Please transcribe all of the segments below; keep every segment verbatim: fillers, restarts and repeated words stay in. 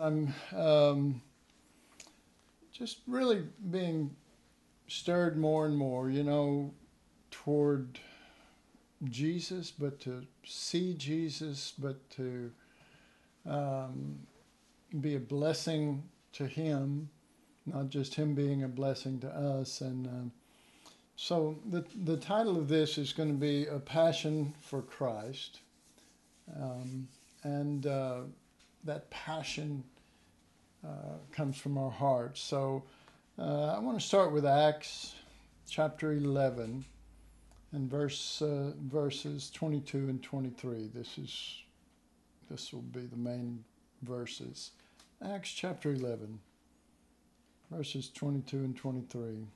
I'm um, just really being stirred more and more, you know, toward Jesus, but to see Jesus, but to um, be a blessing to Him, not just Him being a blessing to us. And um, so the the title of this is going to be A Passion for Christ, um, and uh, that passion uh, comes from our hearts. So uh, I want to start with Acts chapter eleven and verse uh, verses twenty-two and twenty-three. This is this will be the main verses. Acts chapter eleven, verses twenty-two and twenty-three.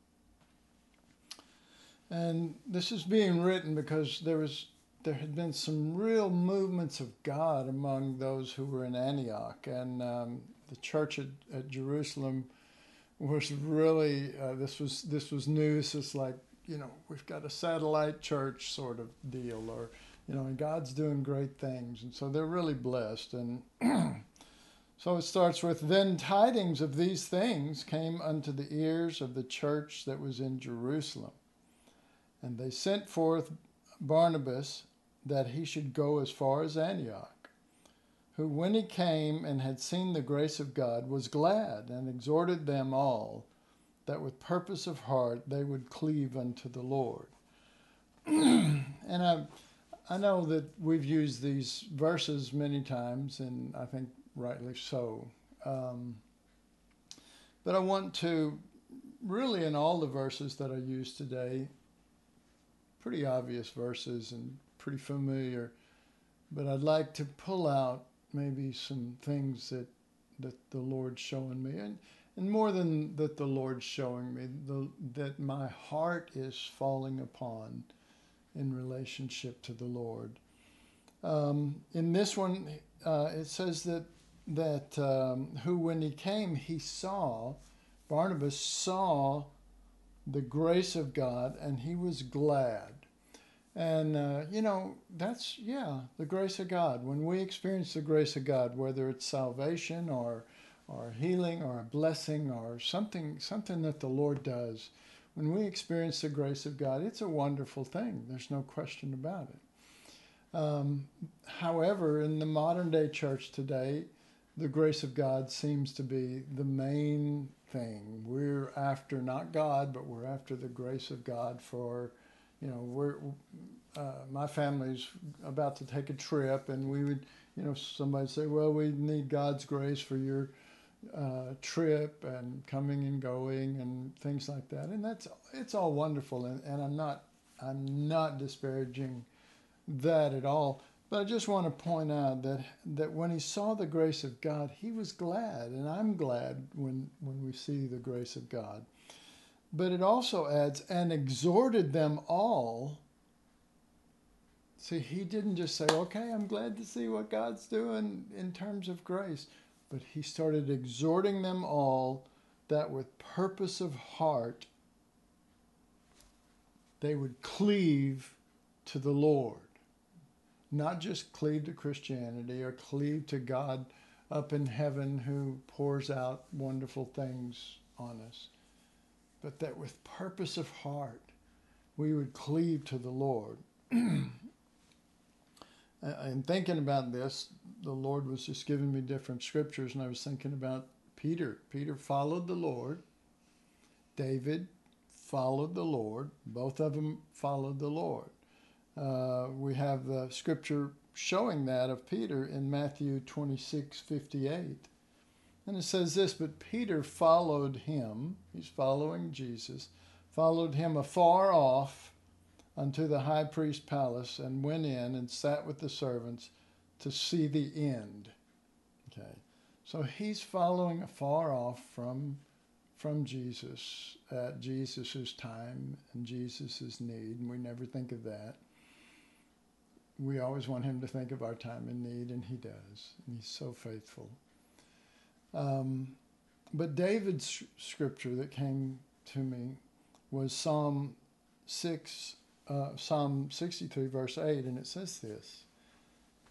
And this is being written because there was there had been some real movements of God among those who were in Antioch, and um, the church at, at Jerusalem was really uh, this was this was news. It's like, you know, we've got a satellite church sort of deal, or you know, and God's doing great things, and so they're really blessed. And so it starts with, then tidings of these things came unto the ears of the church that was in Jerusalem, and they sent forth Barnabas that he should go as far as Antioch, who when he came and had seen the grace of God was glad, and exhorted them all that with purpose of heart they would cleave unto the Lord. And I, I know that we've used these verses many times, and I think rightly so. Um, but I want to really, in all the verses that I use today, pretty obvious verses and pretty familiar, but I'd like to pull out maybe some things that that the Lord's showing me, and and more than that the Lord's showing me, the, that my heart is falling upon in relationship to the Lord. Um, in this one, uh, it says that that um, who when he came, he saw, Barnabas saw the grace of God, and he was glad. And, uh, you know, that's, yeah, the grace of God. When we experience the grace of God, whether it's salvation or or healing or a blessing or something, something that the Lord does, when we experience the grace of God, it's a wonderful thing. There's no question about it. Um, however, in the modern day church today, the grace of God seems to be the main thing. We're after not God, but we're after the grace of God for, you know, we're, uh, my family's about to take a trip, and we would, you know, somebody say, well, we need God's grace for your uh, trip and coming and going and things like that. And that's, it's all wonderful. And, and I'm not, I'm not disparaging that at all. But I just want to point out that, that when he saw the grace of God, he was glad. And I'm glad when, when we see the grace of God. But it also adds, and exhorted them all. See, he didn't just say, okay, I'm glad to see what God's doing in terms of grace. But he started exhorting them all that with purpose of heart, they would cleave to the Lord. Not just cleave to Christianity or cleave to God up in heaven who pours out wonderful things on us, but that with purpose of heart, we would cleave to the Lord. And thinking about this, the Lord was just giving me different scriptures, and I was thinking about Peter. Peter followed the Lord. David followed the Lord. Both of them followed the Lord. Uh, we have the scripture showing that of Peter in Matthew twenty-six fifty-eight. And it says this, but Peter followed him, he's following Jesus, followed him afar off unto the high priest's palace, and went in and sat with the servants to see the end. Okay, so he's following afar off from, from Jesus at Jesus's time and Jesus's need, and we never think of that. We always want him to think of our time in need, and he does, and he's so faithful. Um, but David's scripture that came to me was Psalm six, uh, Psalm sixty-three, verse eight, and it says this: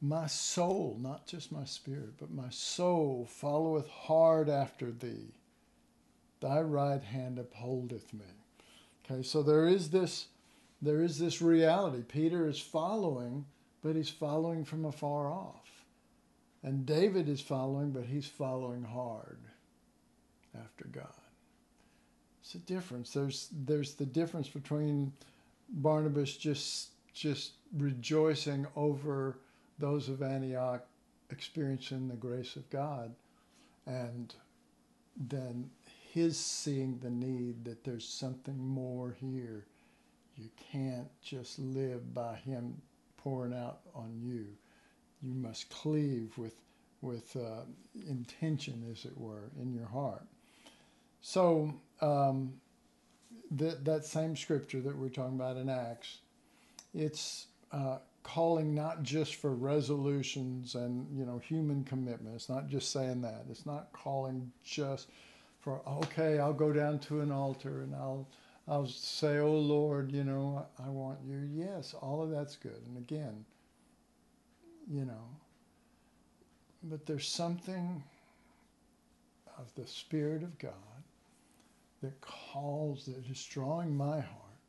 My soul, not just my spirit, but my soul followeth hard after thee. Thy right hand upholdeth me. Okay, so there is this, there is this reality. Peter is following, but he's following from afar off. And David is following, but he's following hard after God. It's a difference. There's there's the difference between Barnabas just just rejoicing over those of Antioch experiencing the grace of God, and then his seeing the need that there's something more here. You can't just live by him pouring out on you. You must cleave with with uh, intention, as it were, in your heart. So um, that that same scripture that we're talking about in Acts, it's uh, calling not just for resolutions and, you know, human commitment. It's not just saying that. It's not calling just for, okay, I'll go down to an altar and I'll I'll say, oh Lord, you know, I want you. Yes, all of that's good. And again, you know, but there's something of the Spirit of God that calls, that is drawing my heart,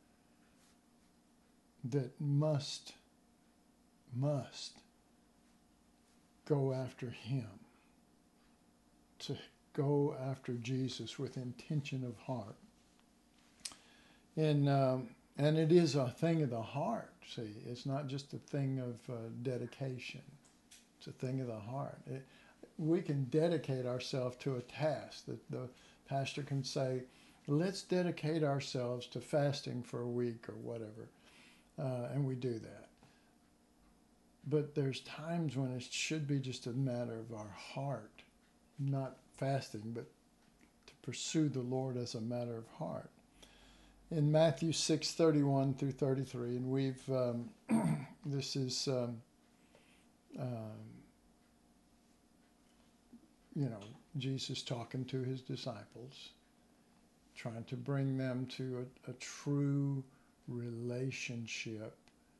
that must, must go after him, to go after Jesus with intention of heart. And, um, and it is a thing of the heart, see. It's not just a thing of uh, dedication. It's a thing of the heart. It, we can dedicate ourselves to a task. That the pastor can say, let's dedicate ourselves to fasting for a week or whatever. Uh, and we do that. But there's times when it should be just a matter of our heart, not fasting, but to pursue the Lord as a matter of heart. In Matthew six thirty-one through thirty-three, and we've, um, this is, um, um, you know, Jesus talking to his disciples, trying to bring them to a, a true relationship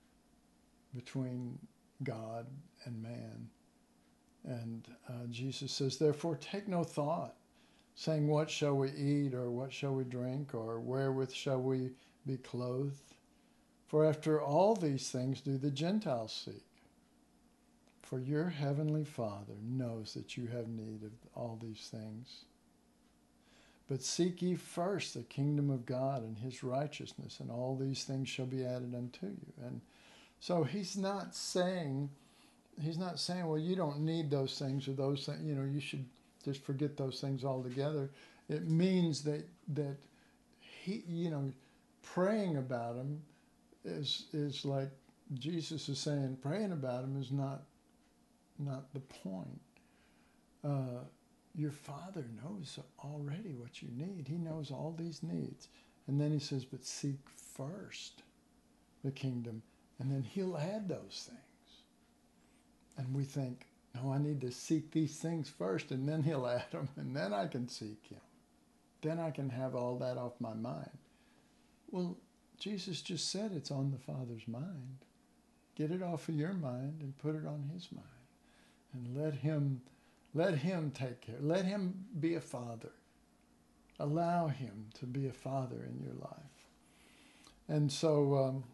between God and man. And uh, Jesus says, therefore, take no thought, saying, what shall we eat, or what shall we drink, or wherewith shall we be clothed? For after all these things do the Gentiles seek. For your heavenly Father knows that you have need of all these things. But seek ye first the kingdom of God and his righteousness, and all these things shall be added unto you. And so he's not saying, he's not saying, well, you don't need those things or those things, you know, you should just forget those things altogether. It means that that he, you know, praying about them is is like Jesus is saying, praying about them is not not the point. Uh, your Father knows already what you need. He knows all these needs. And then he says, but seek first the kingdom, and then he'll add those things. And we think, no, I need to seek these things first, and then he'll add them, and then I can seek him. Then I can have all that off my mind. Well, Jesus just said it's on the Father's mind. Get it off of your mind and put it on his mind. And let him, let him take care. Let him be a father. Allow him to be a father in your life. And so um,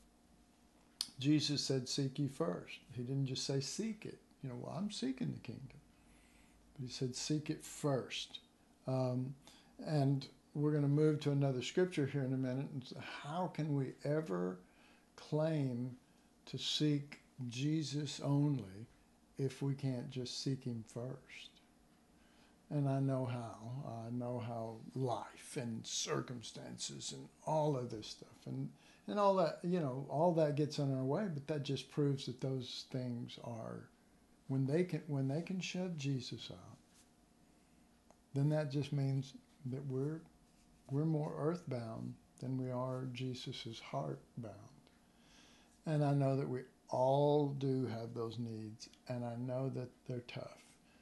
Jesus said, seek ye first. He didn't just say seek it. You know, well, I'm seeking the kingdom. But he said, seek it first. Um, and we're going to move to another scripture here in a minute. How can we ever claim to seek Jesus only if we can't just seek him first? And I know how. I know how life and circumstances and all of this stuff and, and all that, you know, all that gets in our way, but that just proves that those things are, when they can, when they can shut Jesus out, then that just means that we're, we're more earthbound than we are Jesus's heart bound. And I know that we all do have those needs, and I know that they're tough.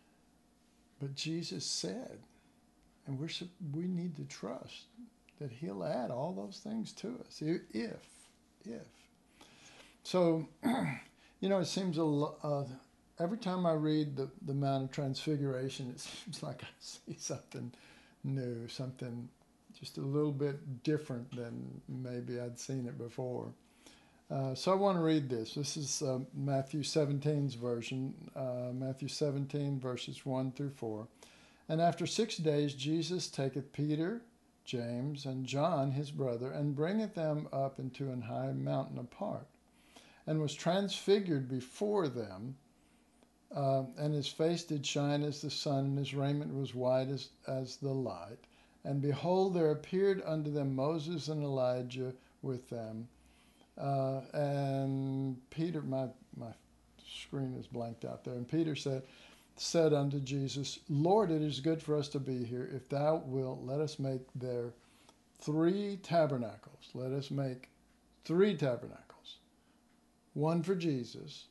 But Jesus said, and we're we need to trust that he'll add all those things to us, if, if. So You know, it seems a lo- uh, every time I read the, the Mount of Transfiguration, it seems like I see something new, something just a little bit different than maybe I'd seen it before. Uh, so I want to read this. This is uh, Matthew seventeen's version, uh, Matthew seventeen, verses one through four. And after six days, Jesus taketh Peter, James, and John his brother, and bringeth them up into an high mountain apart, and was transfigured before them. Uh, and his face did shine as the sun, and his raiment was white as, as the light. And behold, there appeared unto them Moses and Elijah with them. Uh, and Peter, my, my screen is blanked out there. And Peter said, said unto Jesus, Lord, it is good for us to be here. If thou wilt, let us make there three tabernacles. Let us make three tabernacles. One for Jesus,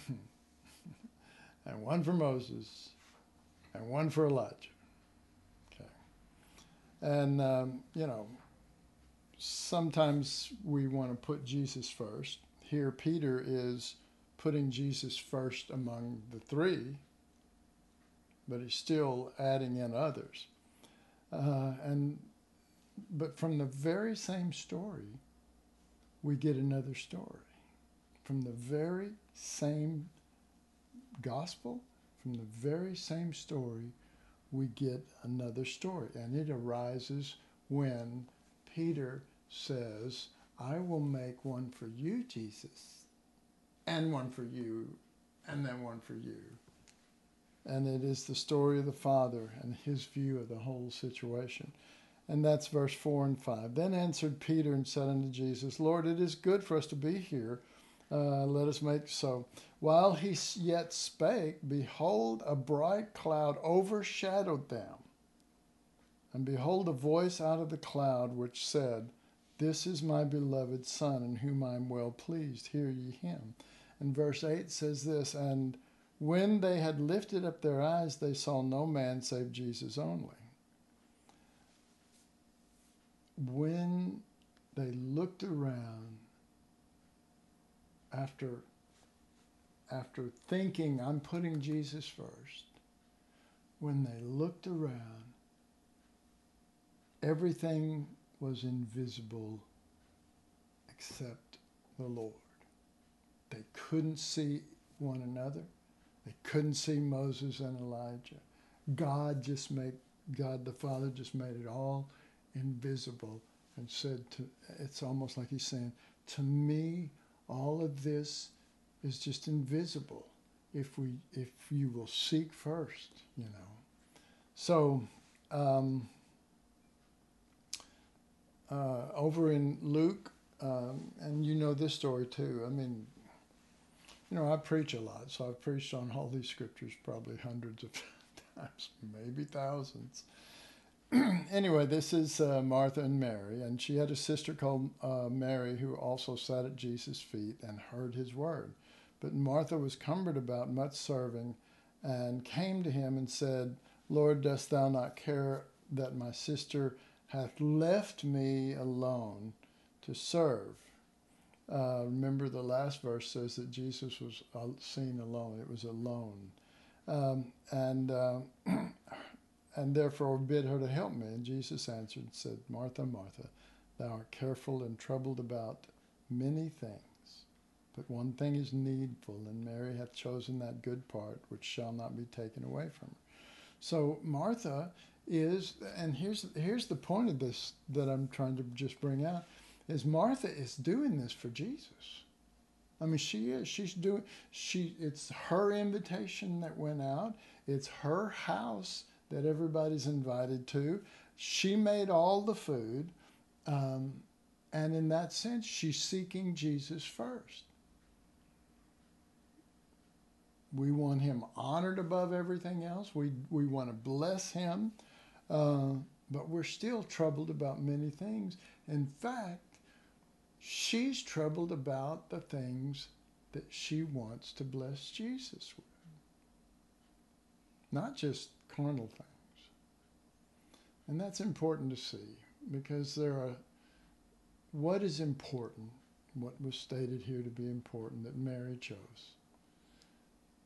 and one for Moses, and one for Elijah. Okay. And, um, you know, sometimes we want to put Jesus first. Here, Peter is putting Jesus first among the three, but he's still adding in others. Uh, and but from the very same story, we get another story. From the very same gospel, from the very same story, we get another story. And it arises when Peter says, I will make one for you, Jesus, and one for you, and then one for you. And it is the story of the Father and his view of the whole situation. And that's verse four and five. Then answered Peter and said unto Jesus, Lord, it is good for us to be here. Uh, let us make so. While he yet spake, behold, a bright cloud overshadowed them. And behold, a voice out of the cloud which said, This is my beloved Son, in whom I am well pleased. Hear ye him. And verse eight says this, And when they had lifted up their eyes, they saw no man save Jesus only. When they looked around after, after thinking, I'm putting Jesus first, when they looked around, everything was invisible except the Lord. They couldn't see one another. They couldn't see Moses and Elijah. God just made, God the Father just made it all invisible and said to, it's almost like he's saying, to me, all of this is just invisible if we, if you will seek first, you know. So, um, uh, over in Luke, um, and you know this story too. I mean, you know, I preach a lot, so I've preached on all these scriptures probably hundreds of times, maybe thousands. Anyway, this is uh, Martha and Mary, and she had a sister called uh, Mary who also sat at Jesus' feet and heard his word. But Martha was cumbered about much serving and came to him and said, Lord, dost thou not care that my sister hath left me alone to serve? Uh, remember the last verse says that Jesus was seen alone. It was alone. Um, and uh, and therefore bid her to help me. And Jesus answered and said, Martha, Martha, thou art careful and troubled about many things, but one thing is needful, and Mary hath chosen that good part which shall not be taken away from her. So Martha is, and here's here's the point of this that I'm trying to just bring out, is Martha is doing this for Jesus. I mean, she is. She's doing, she, it's her invitation that went out. It's her house that everybody's invited to. She made all the food. Um, and in that sense, she's seeking Jesus first. We want him honored above everything else. We, we want to bless him. Uh, but we're still troubled about many things. In fact, she's troubled about the things that she wants to bless Jesus with. Not just carnal things. And that's important to see, because there are, what is important, what was stated here to be important that Mary chose.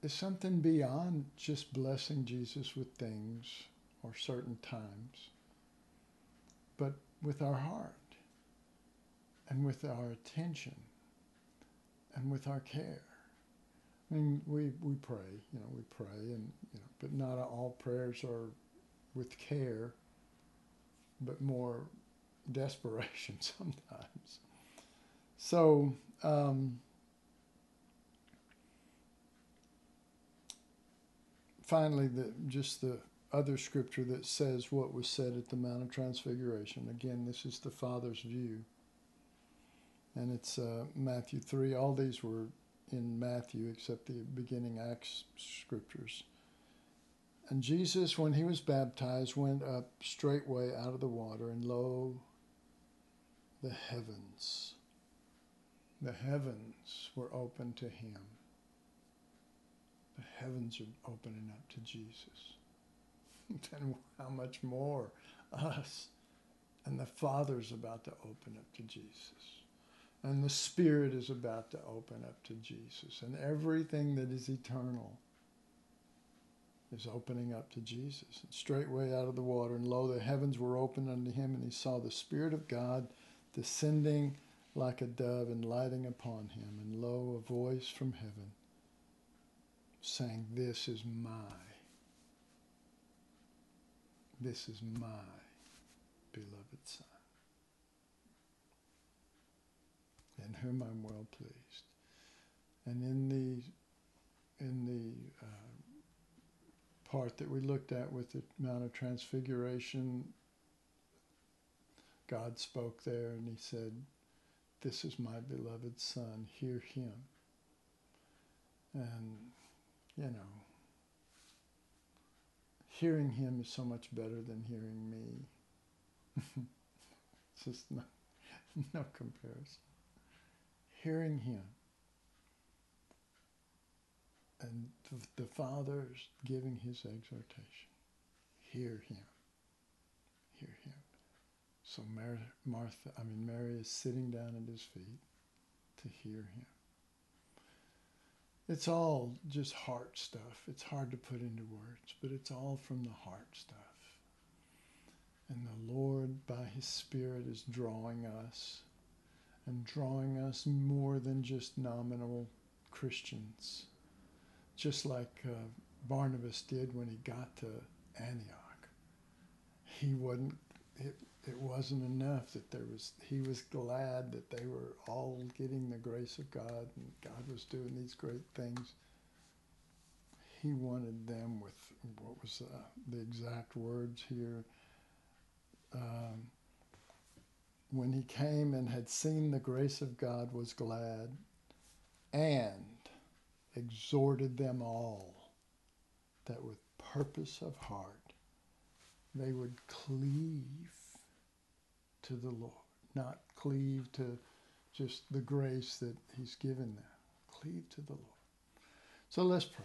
is something beyond just blessing Jesus with things or certain times, but with our heart and with our attention and with our care. I mean, we, we pray, you know, we pray, and you know, but not all prayers are with care, but more desperation sometimes. So, um, finally, the, just the other scripture that says what was said at the Mount of Transfiguration. Again, this is the Father's view. And it's uh, Matthew three. All these were in Matthew except the beginning Acts scriptures. And Jesus, when he was baptized, went up straightway out of the water, and lo, the heavens, the heavens were open to him. The heavens are opening up to Jesus. Then how much more us? And the Father's about to open up to Jesus. And the Spirit is about to open up to Jesus. And everything that is eternal is opening up to Jesus. And straightway out of the water, and lo, the heavens were opened unto him, and he saw the Spirit of God descending like a dove and lighting upon him. And lo, a voice from heaven saying, this is my, this is my beloved Son, in whom I'm well pleased. And in the, in the uh, part that we looked at with the Mount of Transfiguration, God spoke there and he said, this is my beloved Son, hear him. And, you know, hearing him is so much better than hearing me. It's just no, no comparison. Hearing him. And the, the Father's giving his exhortation. Hear him. Hear him. So Mary, Martha, I mean Mary is sitting down at his feet to hear him. It's all just heart stuff. It's hard to put into words, but it's all from the heart stuff. And the Lord, by his Spirit, is drawing us, and drawing us more than just nominal Christians. Just like uh, Barnabas did when he got to Antioch. He wasn't, it, it wasn't enough that there was, he was glad that they were all getting the grace of God and God was doing these great things. He wanted them with, what was uh, the exact words here? Um, when he came and had seen the grace of God, was glad, and exhorted them all that with purpose of heart they would cleave to the Lord, not cleave to just the grace that he's given them. Cleave to the Lord. So let's pray.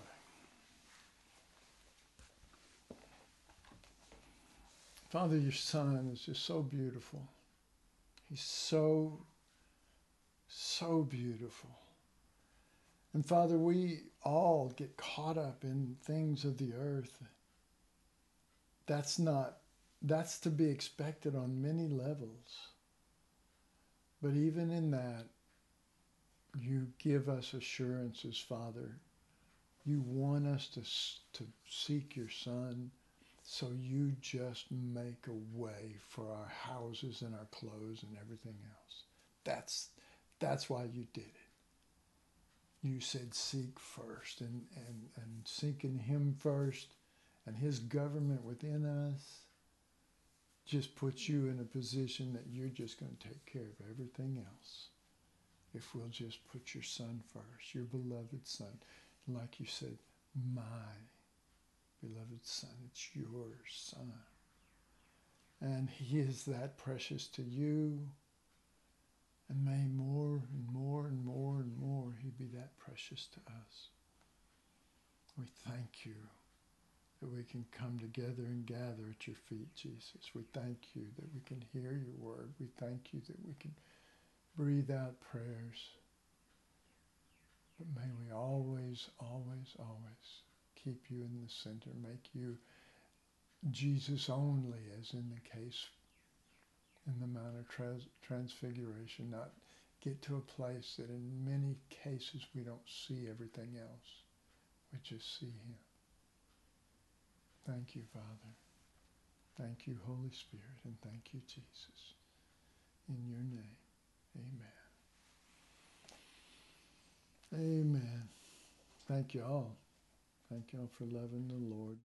Father, your Son is just so beautiful. He's so, so beautiful. And Father, we all get caught up in things of the earth. That's not, that's to be expected on many levels. But even in that, you give us assurances, Father. You want us to, to seek your Son, so you just make a way for our houses and our clothes and everything else. That's, that's why you did it. You said seek first, and, and, and seeking him first and his government within us just puts you in a position that you're just going to take care of everything else if we'll just put your Son first, your beloved Son. Like you said, my beloved Son, it's your Son. And he is that precious to you. And may more and more and more and more he be that precious to us. We thank you that we can come together and gather at your feet, Jesus. We thank you that we can hear your word. We thank you that we can breathe out prayers. But may we always, always, always keep you in the center, make you Jesus only, as in the case in the Mount of Trans- Transfiguration, not get to a place that in many cases we don't see everything else. We just see him. Thank you, Father. Thank you, Holy Spirit, and thank you, Jesus. In your name, amen. Amen. Thank you all. Thank you all for loving the Lord.